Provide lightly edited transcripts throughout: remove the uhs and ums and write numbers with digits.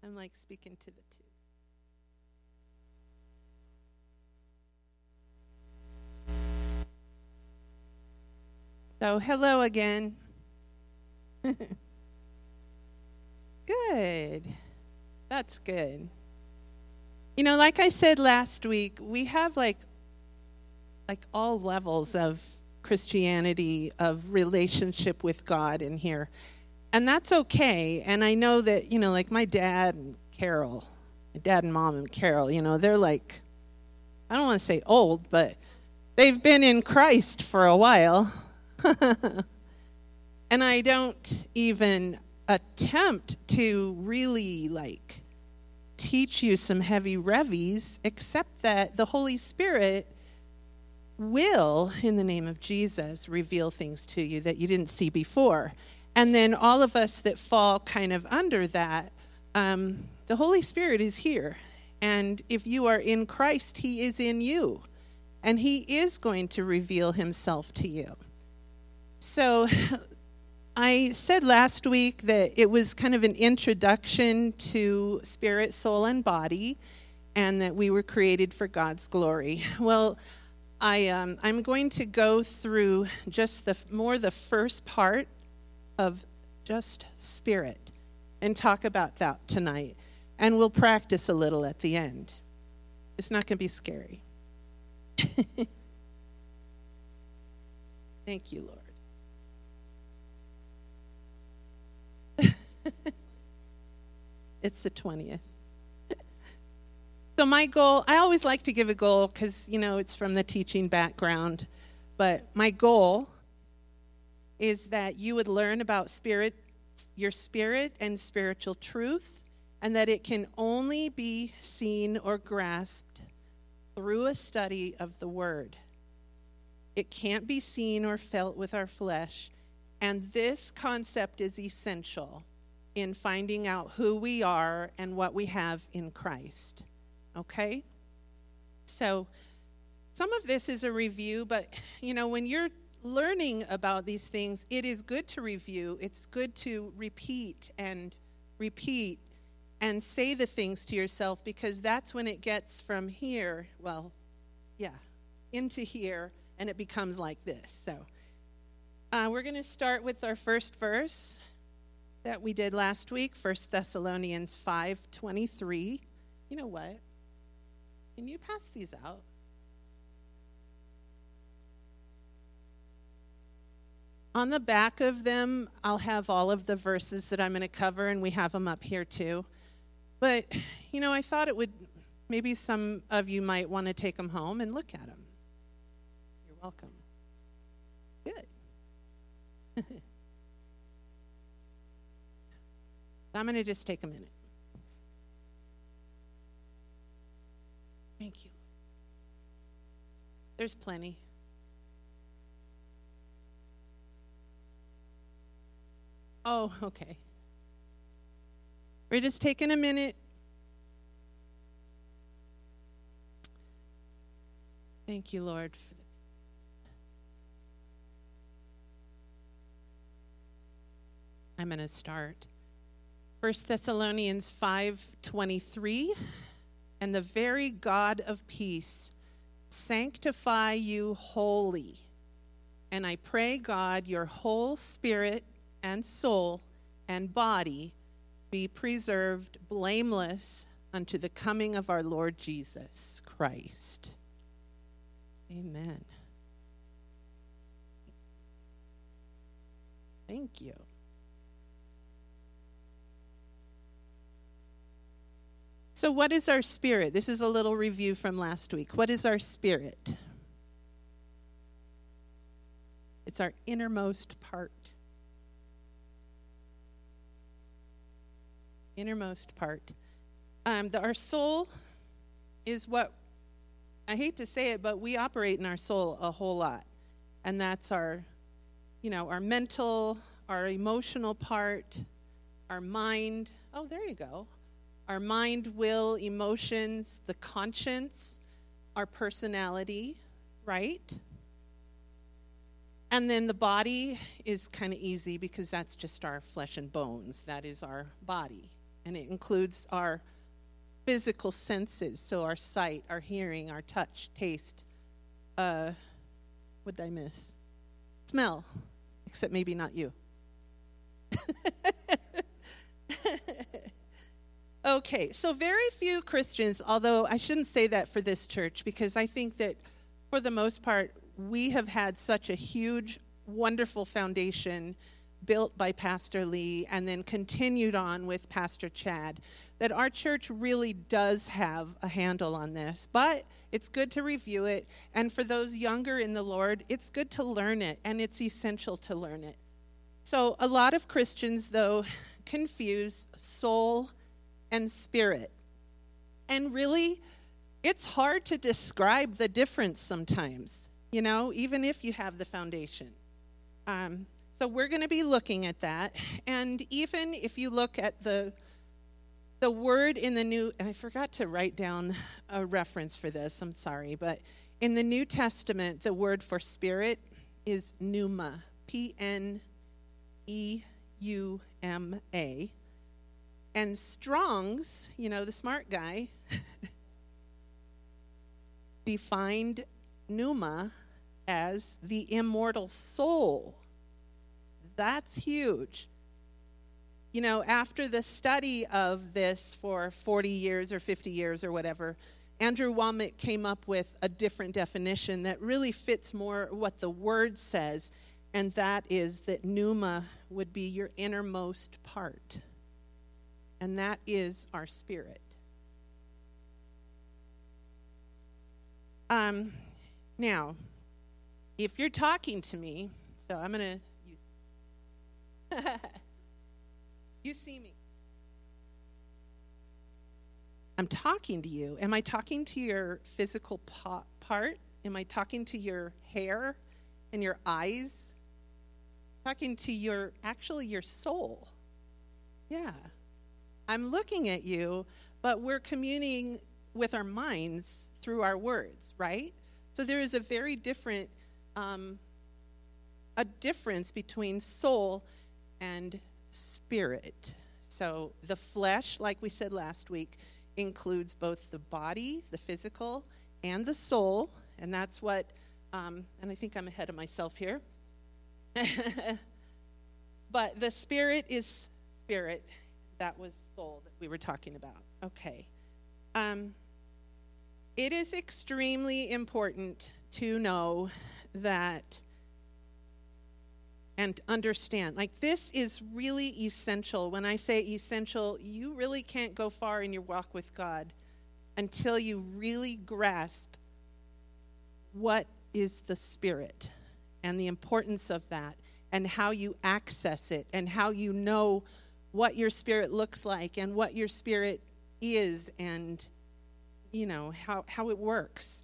I'm like speaking to the two. So, hello again. Good. That's good. Like I said last week, we have like all levels of Christianity, of relationship with God in here. And that's okay. And I know that, like my dad and Carol, my dad and mom and Carol, they're like, I don't want to say old, but they've been in Christ for a while. And I don't even attempt to really teach you some heavy revies, except that the Holy Spirit will, in the name of Jesus, reveal things to you that you didn't see before. And then all of us that fall kind of under that, the Holy Spirit is here. And if you are in Christ, he is in you. And he is going to reveal himself to you. So I said last week that it was kind of an introduction to spirit, soul, and body, and that we were created for God's glory. Well, I'm going to go through just the first part of just spirit and talk about that tonight. And we'll practice a little at the end. It's not going to be scary. Thank you, Lord. It's the 20th. So my goal, I always like to give a goal because, it's from the teaching background. But my goal is that you would learn about spirit, your spirit and spiritual truth, and that it can only be seen or grasped through a study of the Word. It can't be seen or felt with our flesh. And this concept is essential in finding out who we are and what we have in Christ. Okay? So some of this is a review, but, when you're learning about these things, it is good to review. It's good to repeat and say the things to yourself, because that's when it gets from here, into here, and it becomes like this. So we're going to start with our first verse that we did last week, 1 Thessalonians 5:23. You know what? Can you pass these out? On the back of them, I'll have all of the verses that I'm going to cover, and we have them up here too. But, I thought it would, maybe some of you might want to take them home and look at them. You're welcome. Good. I'm going to just take a minute. Thank you. There's plenty. Oh, okay. We're just taking a minute. Thank you, Lord, for I'm going to start. 1 Thessalonians 5:23, and the very God of peace sanctify you wholly. And I pray, God, your whole spirit and soul and body be preserved blameless unto the coming of our Lord Jesus Christ. Amen. Thank you. So what is our spirit? This is a little review from last week. What is our spirit? It's our innermost part. Innermost part. Our soul is what, I hate to say it, but we operate in our soul a whole lot. And that's our mental, our emotional part, our mind. Oh, there you go. Our mind, will, emotions, the conscience, our personality, right? And then the body is kind of easy because that's just our flesh and bones. That is our body. And it includes our physical senses, so our sight, our hearing, our touch, taste. What did I miss? Smell, except maybe not you. Okay, so very few Christians, although I shouldn't say that for this church, because I think that for the most part, we have had such a huge, wonderful foundation built by Pastor Lee and then continued on with Pastor Chad, that our church really does have a handle on this. But it's good to review it, and for those younger in the Lord, it's good to learn it, and it's essential to learn it. So a lot of Christians, though, confuse soul and spirit. And really, it's hard to describe the difference sometimes, even if you have the foundation. So we're going to be looking at that. And even if you look at the word in the New, and I forgot to write down a reference for this, I'm sorry, but in the New Testament, the word for spirit is pneuma, Pneuma. And Strong's, the smart guy, defined pneuma as the immortal soul. That's huge. After the study of this for 40 years or 50 years or whatever, Andrew Womack came up with a different definition that really fits more what the word says, and that is that pneuma would be your innermost part. And that is our spirit. Now, if you're talking to me, so I'm going to use you see me. I'm talking to you. Am I talking to your physical part? Am I talking to your hair and your eyes? Talking to your soul. Yeah. I'm looking at you, but we're communing with our minds through our words, right? So there is a very different, a difference between soul and spirit. So the flesh, like we said last week, includes both the body, the physical, and the soul, and that's what, and I think I'm ahead of myself here. But the spirit is spirit. That was soul that we were talking about. Okay. It is extremely important to know that and understand. Like, this is really essential. When I say essential, you really can't go far in your walk with God until you really grasp what is the Spirit and the importance of that and how you access it and how you know what your spirit looks like and what your spirit is and, how it works.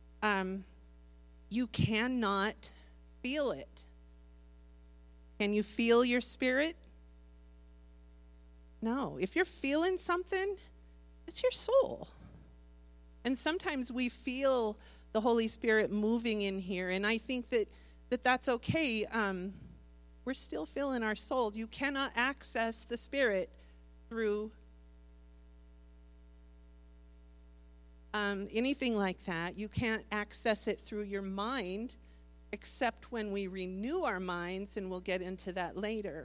You cannot feel it. Can you feel your spirit? No. If you're feeling something, it's your soul. And sometimes we feel the Holy Spirit moving in here, and I think that's okay. We're still feeling our souls. You cannot access the Spirit through anything like that. You can't access it through your mind, except when we renew our minds, and we'll get into that later.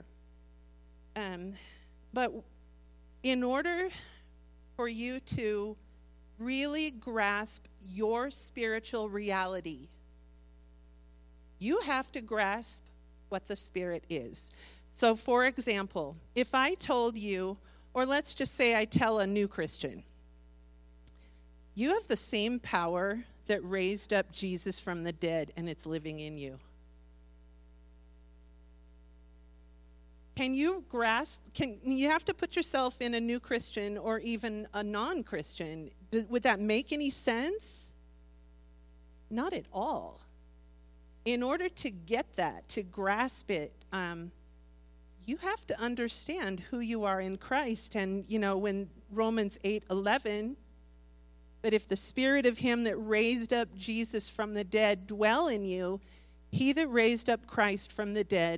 But in order for you to really grasp your spiritual reality, you have to grasp what the Spirit is. So, for example, if I told you, or let's just say I tell a new Christian, you have the same power that raised up Jesus from the dead, and it's living in you. Can you grasp, you have to put yourself in a new Christian or even a non-Christian. Would that make any sense? Not at all. In order to get that, to grasp it, you have to understand who you are in Christ. And, when Romans 8:11, but if the Spirit of him that raised up Jesus from the dead dwell in you, he that raised up Christ from the dead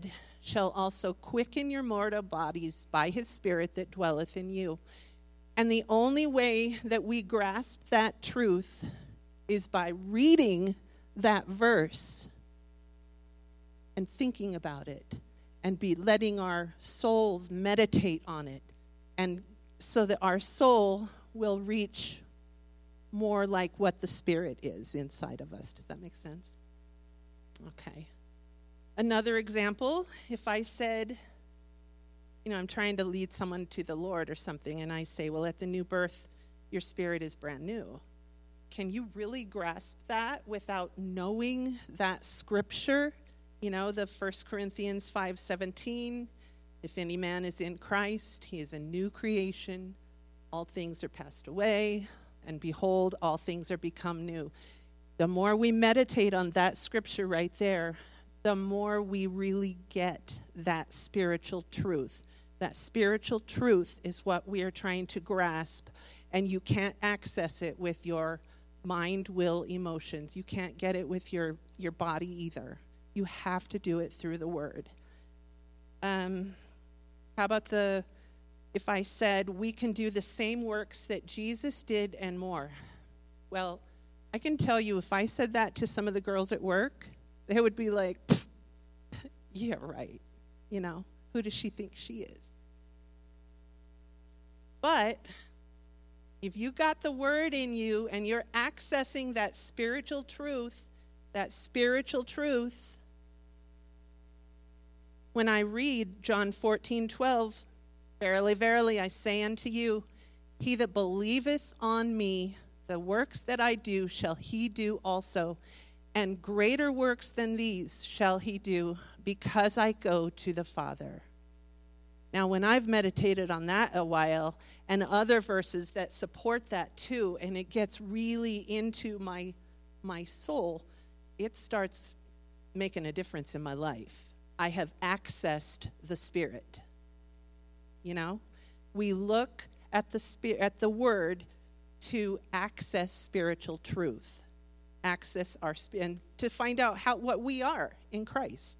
shall also quicken your mortal bodies by his Spirit that dwelleth in you. And the only way that we grasp that truth is by reading that verse and thinking about it and be letting our souls meditate on it, and so that our soul will reach more like what the Spirit is inside of us. Does that make sense? Okay. Another example, if I said, I'm trying to lead someone to the Lord or something, and I say, well, at the new birth, your spirit is brand new. Can you really grasp that without knowing that scripture? The 1 Corinthians 5:17, if any man is in Christ, he is a new creation. All things are passed away, and behold, all things are become new. The more we meditate on that scripture right there, the more we really get that spiritual truth. That spiritual truth is what we are trying to grasp, and you can't access it with your mind, will, emotions. You can't get it with your body either. You have to do it through the Word. How about if I said we can do the same works that Jesus did and more? Well, I can tell you, if I said that to some of the girls at work, they would be like, yeah, right. Who does she think she is? But if you got the Word in you and you're accessing that spiritual truth, when I read John 14:12, verily, verily, I say unto you, he that believeth on me, the works that I do shall he do also, and greater works than these shall he do, because I go to the Father. Now, when I've meditated on that a while, and other verses that support that too, and it gets really into my soul, it starts making a difference in my life. I have accessed the Spirit. We look at the Word to access spiritual truth, and to find out what we are in Christ.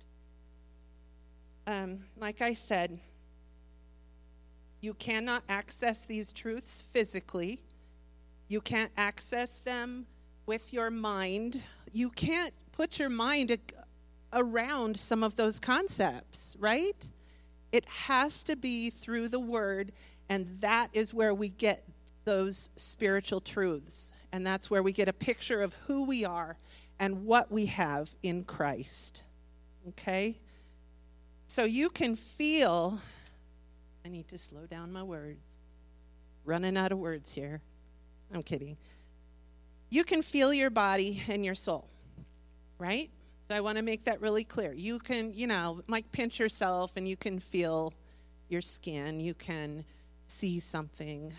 Like I said, you cannot access these truths physically. You can't access them with your mind. You can't put your mind around some of those concepts, right? It has to be through the Word, and that is where we get those spiritual truths. And that's where we get a picture of who we are and what we have in Christ. Okay? So you can feel, I need to slow down my words. Running out of words here. I'm kidding. You can feel your body and your soul, right? So I want to make that really clear. You can, like pinch yourself and you can feel your skin. You can see something.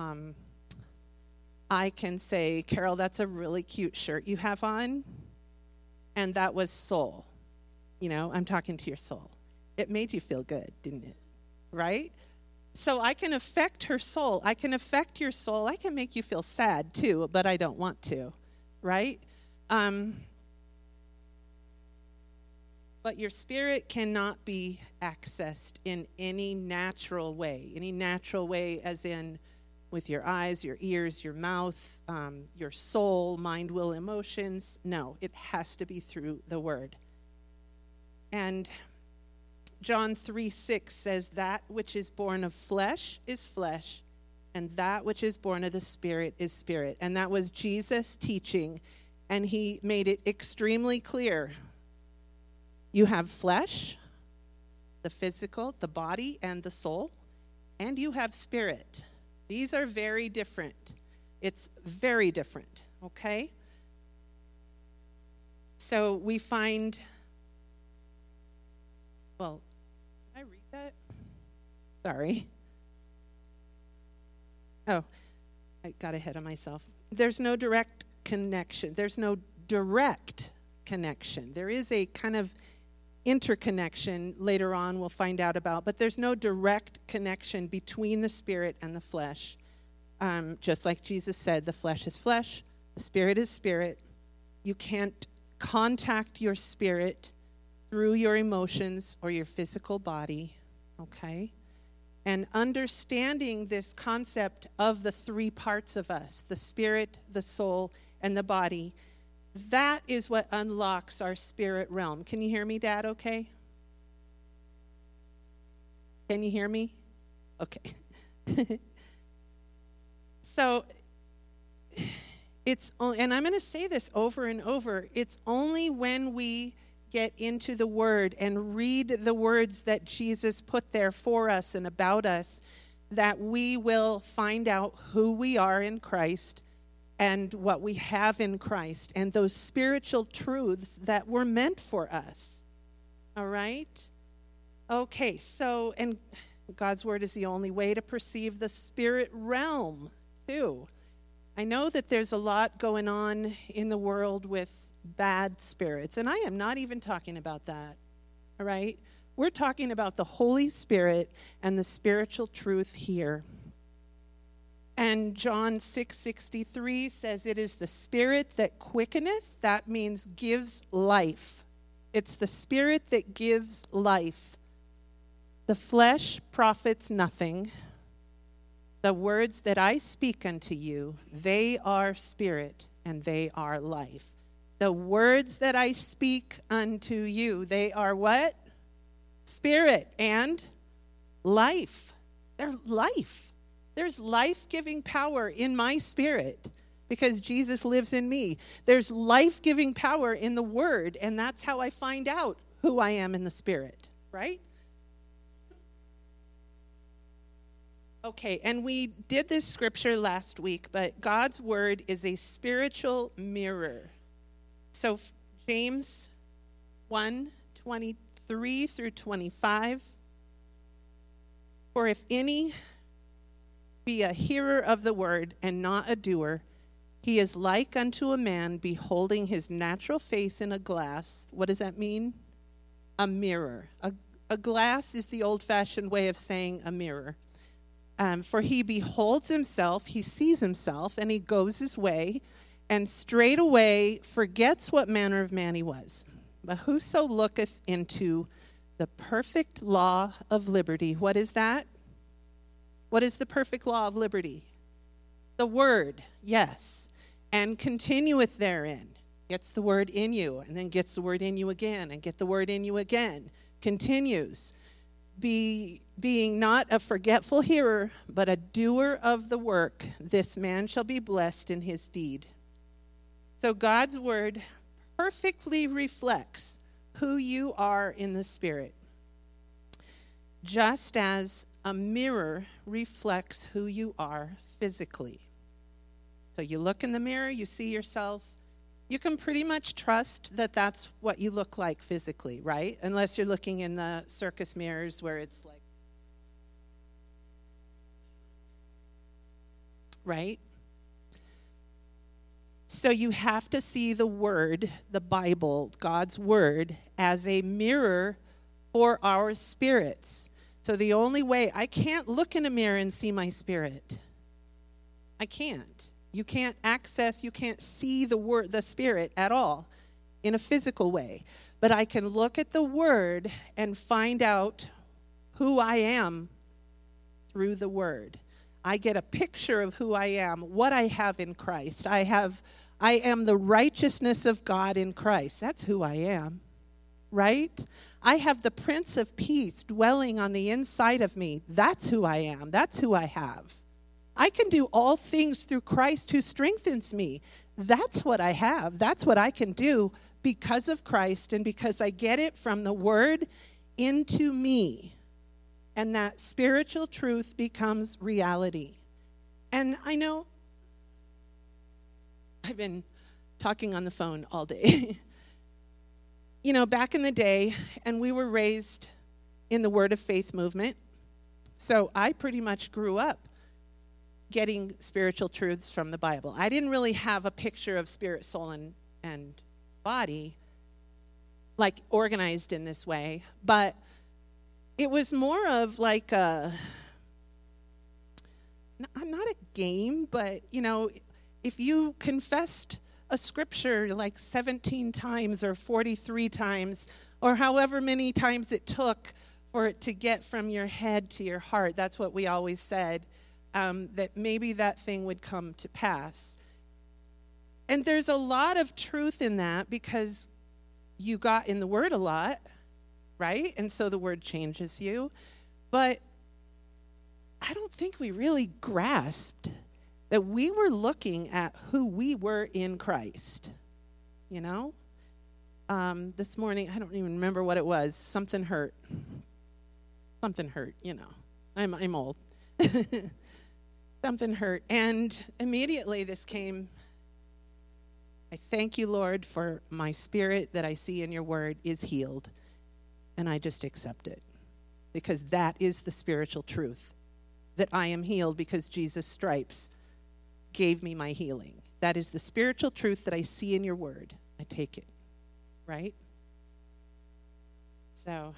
I can say, Carol, that's a really cute shirt you have on. And that was soul. I'm talking to your soul. It made you feel good, didn't it? Right? So I can affect her soul. I can affect your soul. I can make you feel sad too, but I don't want to, right? But your spirit cannot be accessed in any natural way as in with your eyes, your ears, your mouth, your soul, mind, will, emotions. No, it has to be through the Word. And John 3:6 says, that which is born of flesh is flesh, and that which is born of the Spirit is spirit. And that was Jesus teaching, and he made it extremely clear. You have flesh, the physical, the body, and the soul, and you have spirit. These are very different. It's very different, okay? So we find, well, did I read that? Sorry. Oh, I got ahead of myself. There's no direct connection. There is a kind of interconnection later on we'll find out about, but there's no direct connection between the spirit and the flesh. Just like Jesus said, the flesh is flesh, the spirit is spirit. You can't contact your spirit through your emotions or your physical body, okay? And understanding this concept of the three parts of us, the spirit, the soul, and the body, that is what unlocks our spirit realm. Can you hear me, Dad, okay? Can you hear me? Okay. So, and I'm going to say this over and over, it's only when we get into the Word and read the words that Jesus put there for us and about us that we will find out who we are in Christ and what we have in Christ and those spiritual truths that were meant for us. All right? Okay, so, and God's Word is the only way to perceive the spirit realm, too. I know that there's a lot going on in the world with bad spirits, and I am not even talking about that, all right? We're talking about the Holy Spirit and the spiritual truth here. And John 6:63 says, it is the Spirit that quickeneth, that means gives life. It's the Spirit that gives life. The flesh profits nothing. The words that I speak unto you, they are spirit and they are life. The words that I speak unto you, they are what? Spirit and life. They're life. There's life-giving power in my spirit because Jesus lives in me. There's life-giving power in the Word, and that's how I find out who I am in the Spirit, right? Okay, and we did this scripture last week, but God's Word is a spiritual mirror. So James 1:23 through 25. For if any be a hearer of the word and not a doer, he is like unto a man beholding his natural face in a glass. What does that mean? A mirror. A glass is the old-fashioned way of saying a mirror. For he beholds himself, he sees himself, and he goes his way, and straightway forgets what manner of man he was. But whoso looketh into the perfect law of liberty, what is that? What is the perfect law of liberty? The Word, yes. And continueth therein. Gets the Word in you, and then gets the Word in you again, and get the Word in you again. Continues. Being not a forgetful hearer, but a doer of the work, this man shall be blessed in his deed. So God's Word perfectly reflects who you are in the Spirit, just as a mirror reflects who you are physically. So you look in the mirror, you see yourself. You can pretty much trust that that's what you look like physically, right? Unless you're looking in the circus mirrors where it's like, right? So you have to see the Word, the Bible, God's Word, as a mirror for our spirits. So the only way, I can't look in a mirror and see my spirit. I can't. You can't access, you can't see the Word, the Spirit at all in a physical way. But I can look at the Word and find out who I am through the Word. I get a picture of who I am, what I have in Christ. I am the righteousness of God in Christ. That's who I am, right? I have the Prince of Peace dwelling on the inside of me. That's who I am. That's who I have. I can do all things through Christ who strengthens me. That's what I have. That's what I can do because of Christ and because I get it from the Word into me. And that spiritual truth becomes reality. And I know I've been talking on the phone all day. You know, back in the day, and we were raised in the Word of Faith movement. So I pretty much grew up getting spiritual truths from the Bible. I didn't really have a picture of spirit, soul, and body, like organized in this way, but it was more of like not a game, but, you know, if you confessed a scripture like 17 times or 43 times, or however many times it took for it to get from your head to your heart. That's what we always said, that maybe that thing would come to pass. And there's a lot of truth in that because you got in the Word a lot, right? And so the Word changes you. But I don't think we really grasped that we were looking at who we were in Christ, you know? This morning, I don't even remember what it was. Something hurt. Something hurt, you know. I'm old. Something hurt. And immediately this came. I thank you, Lord, for my spirit that I see in your word is healed. And I just accept it. Because that is the spiritual truth. That I am healed because Jesus' stripes gave me my healing. That is the spiritual truth that I see in your word. I take it. Right? So,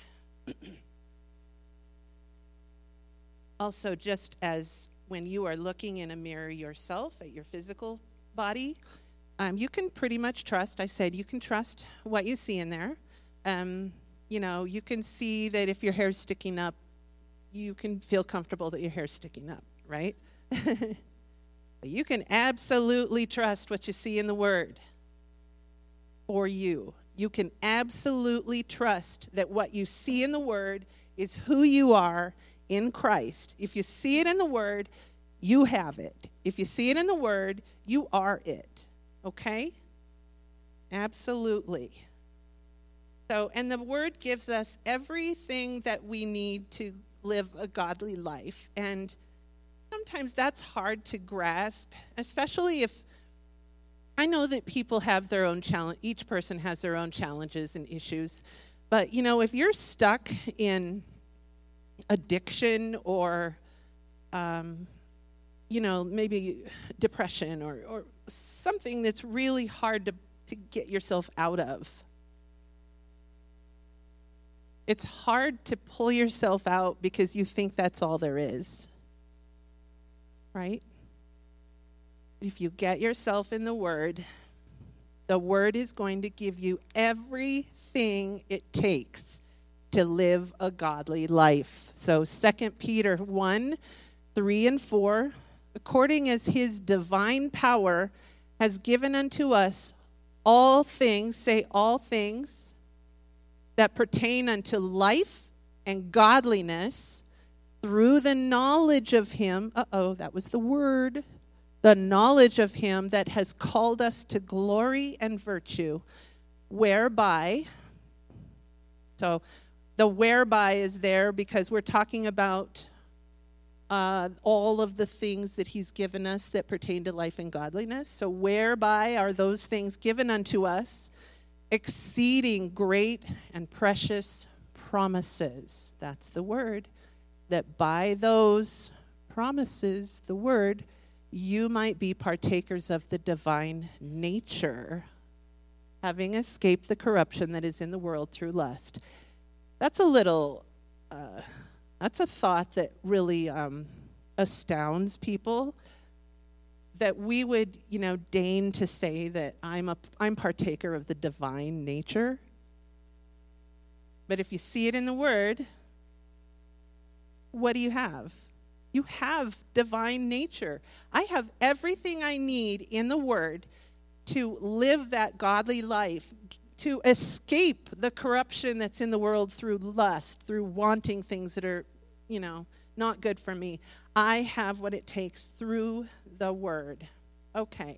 also, just as when you are looking in a mirror yourself at your physical body, you can pretty much trust. I said you can trust what you see in there. You know, you can see that if your hair's sticking up, you can feel comfortable that your hair's sticking up, right? But you can absolutely trust what you see in the Word for you. You can absolutely trust that what you see in the Word is who you are in Christ. If you see it in the Word, you have it. If you see it in the Word, you are it. Okay? Absolutely. So, and the Word gives us everything that we need to live a godly life. And sometimes that's hard to grasp, especially if I know that people have their own challenge. Each person has their own challenges and issues. But, you know, if you're stuck in addiction or, you know, maybe depression or something that's really hard to get yourself out of, it's hard to pull yourself out because you think that's all there is. Right? If you get yourself in the Word is going to give you everything it takes to live a godly life. So 2 Peter 1, 3 and 4, according as his divine power has given unto us all things, say all things, that pertain unto life and godliness through the knowledge of him. That was the word. The knowledge of him that has called us to glory and virtue, whereby, so the whereby is there because we're talking about all of the things that he's given us that pertain to life and godliness. So whereby are those things given unto us, exceeding great and precious promises. That's the word. That by those promises, the word, you might be partakers of the divine nature, having escaped the corruption that is in the world through lust. That's a little, that's a thought that really astounds people, that we would, you know, deign to say that I'm partaker of the divine nature. But if you see it in the Word, what do you have? You have divine nature. I have everything I need in the Word to live that godly life, to escape the corruption that's in the world through lust, through wanting things that are, you know, not good for me. I have what it takes through the Word. Okay.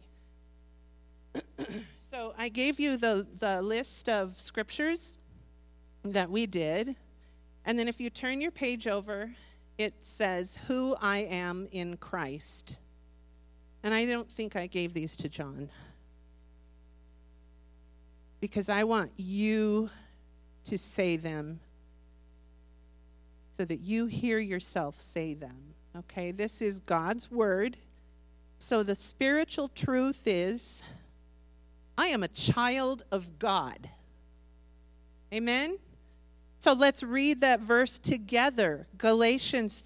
So I gave you the list of scriptures that we did. And then if you turn your page over, it says, who I am in Christ. And I don't think I gave these to John, because I want you to say them so that you hear yourself say them. Okay, this is God's word. So the spiritual truth is, I am a child of God. Amen? So let's read that verse together. Galatians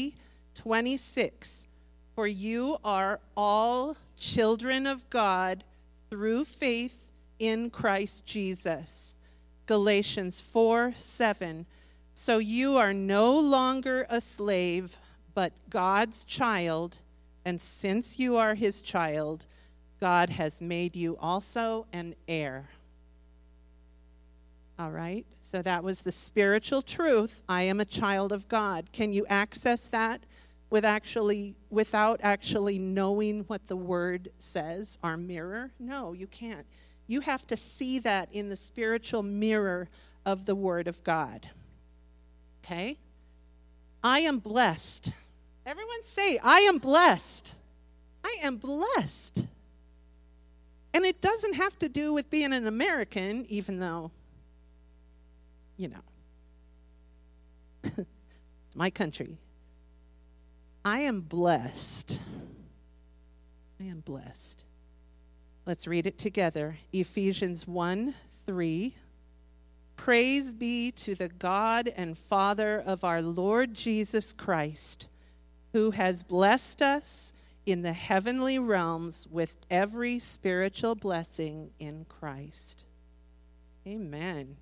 3:26. For you are all children of God through faith in Christ Jesus. Galatians 4:7. So you are no longer a slave, but God's child, and since you are his child, God has made you also an heir. All right, so that was the spiritual truth. I am a child of God. Can you access that without actually knowing what the word says, our mirror? No, you can't. You have to see that in the spiritual mirror of the word of God. Okay? I am blessed. Everyone say, I am blessed. I am blessed. And it doesn't have to do with being an American, even though, you know, my country. I am blessed. I am blessed. Let's read it together. Ephesians 1:3. Praise be to the God and Father of our Lord Jesus Christ, who has blessed us in the heavenly realms with every spiritual blessing in Christ. Amen.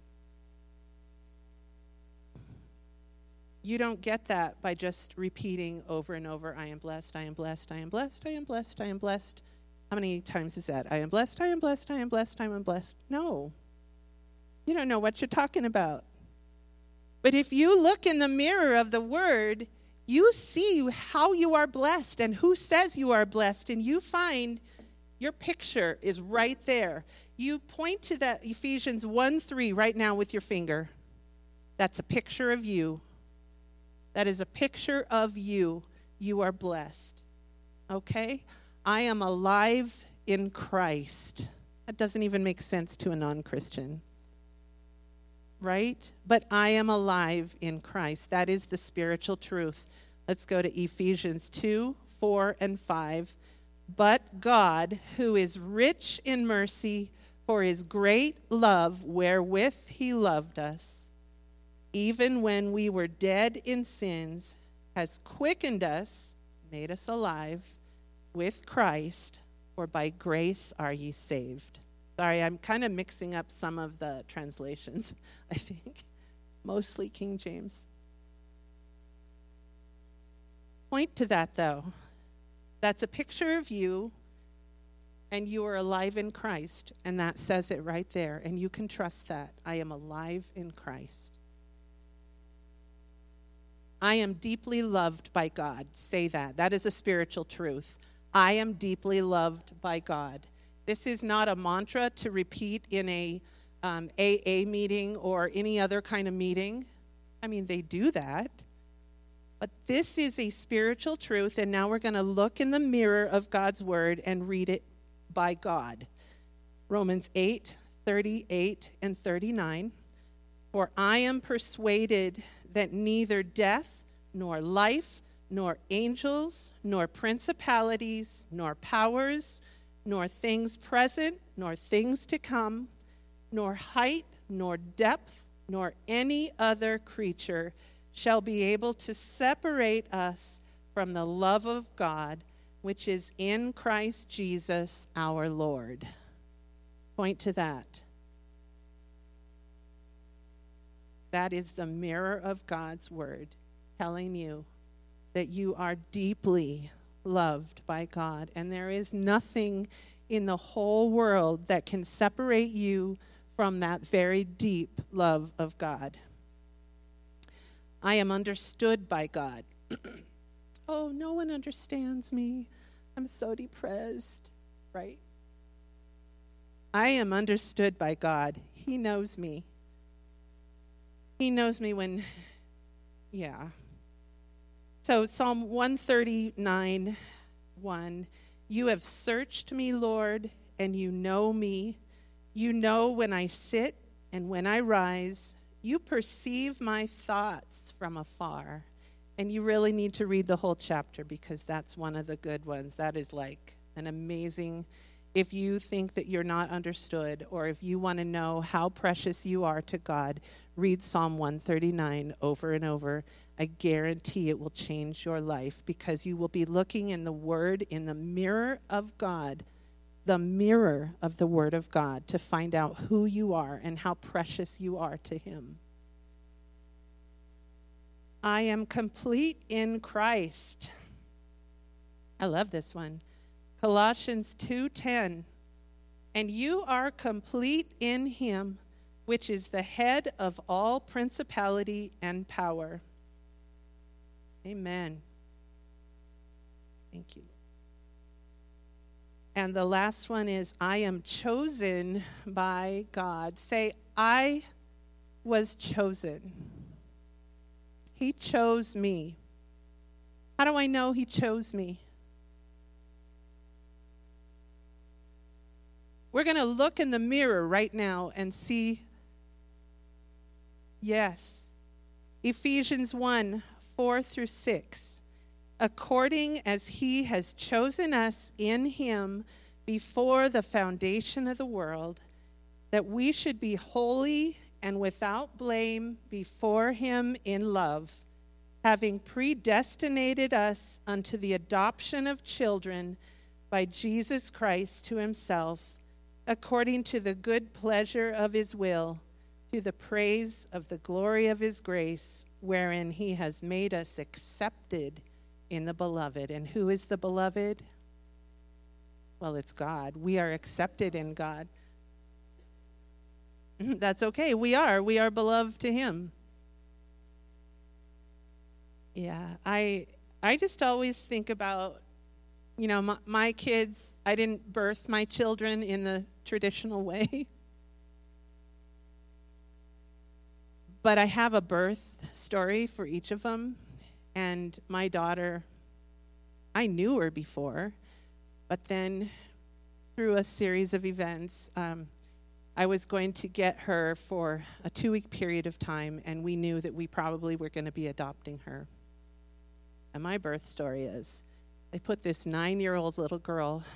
You don't get that by just repeating over and over, I am blessed, I am blessed, I am blessed, I am blessed, I am blessed. How many times is that? I am blessed, I am blessed, I am blessed, I am blessed. No. You don't know what you're talking about. But if you look in the mirror of the word, you see how you are blessed and who says you are blessed, and you find your picture is right there. You point to that Ephesians 1:3 right now with your finger. That's a picture of you. That is a picture of you. You are blessed. Okay? I am alive in Christ. That doesn't even make sense to a non-Christian. Right? But I am alive in Christ. That is the spiritual truth. Let's go to Ephesians 2:4 and 5. But God, who is rich in mercy, for his great love wherewith he loved us, even when we were dead in sins, has quickened us, made us alive with Christ, for by grace are ye saved. Sorry, I'm kind of mixing up some of the translations, I think. Mostly King James. Point to that, though. That's a picture of you, and you are alive in Christ, and that says it right there, and you can trust that. I am alive in Christ. I am deeply loved by God. Say that. That is a spiritual truth. I am deeply loved by God. This is not a mantra to repeat in a AA meeting or any other kind of meeting. I mean, they do that. But this is a spiritual truth, and now we're going to look in the mirror of God's word and read it by God. Romans 8:38 and 39. For I am persuaded that neither death, nor life, nor angels, nor principalities, nor powers, nor things present, nor things to come, nor height, nor depth, nor any other creature shall be able to separate us from the love of God, which is in Christ Jesus our Lord. Point to that. That is the mirror of God's word telling you that you are deeply loved by God, and there is nothing in the whole world that can separate you from that very deep love of God. I am understood by God. Oh, no one understands me. I'm so depressed, right? I am understood by God. He knows me. He knows me when, yeah. So Psalm 139:1, you have searched me, Lord, and you know me. You know when I sit and when I rise. You perceive my thoughts from afar. And you really need to read the whole chapter because that's one of the good ones. That is like an amazing, if you think that you're not understood or if you want to know how precious you are to God, read Psalm 139 over and over. I guarantee it will change your life because you will be looking in the Word, in the mirror of God, the mirror of the Word of God to find out who you are and how precious you are to Him. I am complete in Christ. I love this one. Colossians 2:10. And you are complete in Him, which is the head of all principality and power. Amen. Thank you. And the last one is, I am chosen by God. Say, I was chosen. He chose me. How do I know He chose me? We're going to look in the mirror right now and see, yes, Ephesians 1:4-6. According as He has chosen us in Him before the foundation of the world, that we should be holy and without blame before Him in love, having predestinated us unto the adoption of children by Jesus Christ to Himself, according to the good pleasure of His will, to the praise of the glory of His grace, wherein He has made us accepted in the beloved. And who is the beloved? Well, it's God. We are accepted in God. That's okay. We are beloved to Him. Yeah, I just always think about, my kids. I didn't birth my children in the traditional way. But I have a birth story for each of them. And my daughter, I knew her before, but then through a series of events, I was going to get her for a 2-week period of time, and we knew that we probably were going to be adopting her. And my birth story is, they put this 9-year-old little girl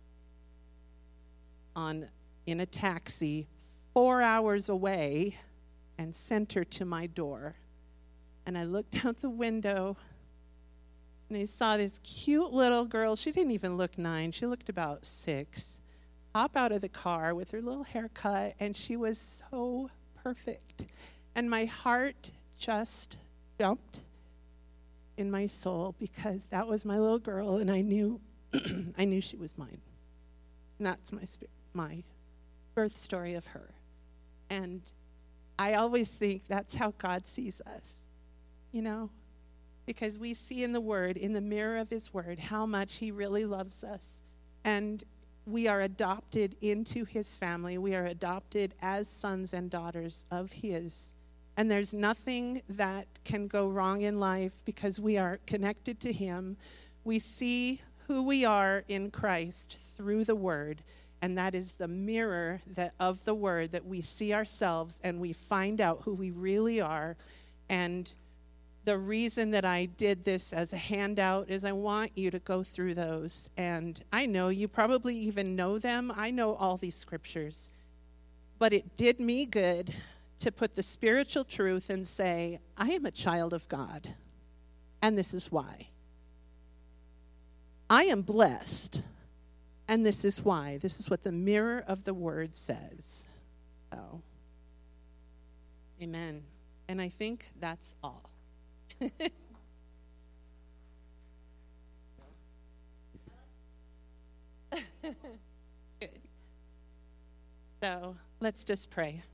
in a taxi 4 hours away and sent her to my door. And I looked out the window, and I saw this cute little girl. She didn't even look 9. She looked about 6. Hop out of the car with her little haircut, and she was so perfect. And my heart just jumped in my soul because that was my little girl, and I knew she was mine. And that's my birth story of her. And I always think that's how God sees us. Because we see in the Word, in the mirror of His Word, how much He really loves us. And we are adopted into His family. We are adopted as sons and daughters of His. And there's nothing that can go wrong in life because we are connected to Him. We see who we are in Christ through the Word. And that is the mirror of the Word, that we see ourselves and we find out who we really are. And the reason that I did this as a handout is I want you to go through those. And I know you probably even know them. I know all these scriptures. But it did me good to put the spiritual truth and say, I am a child of God. And this is why. I am blessed. And this is why. This is what the mirror of the Word says. So, amen. And I think that's all. Good. So let's just pray.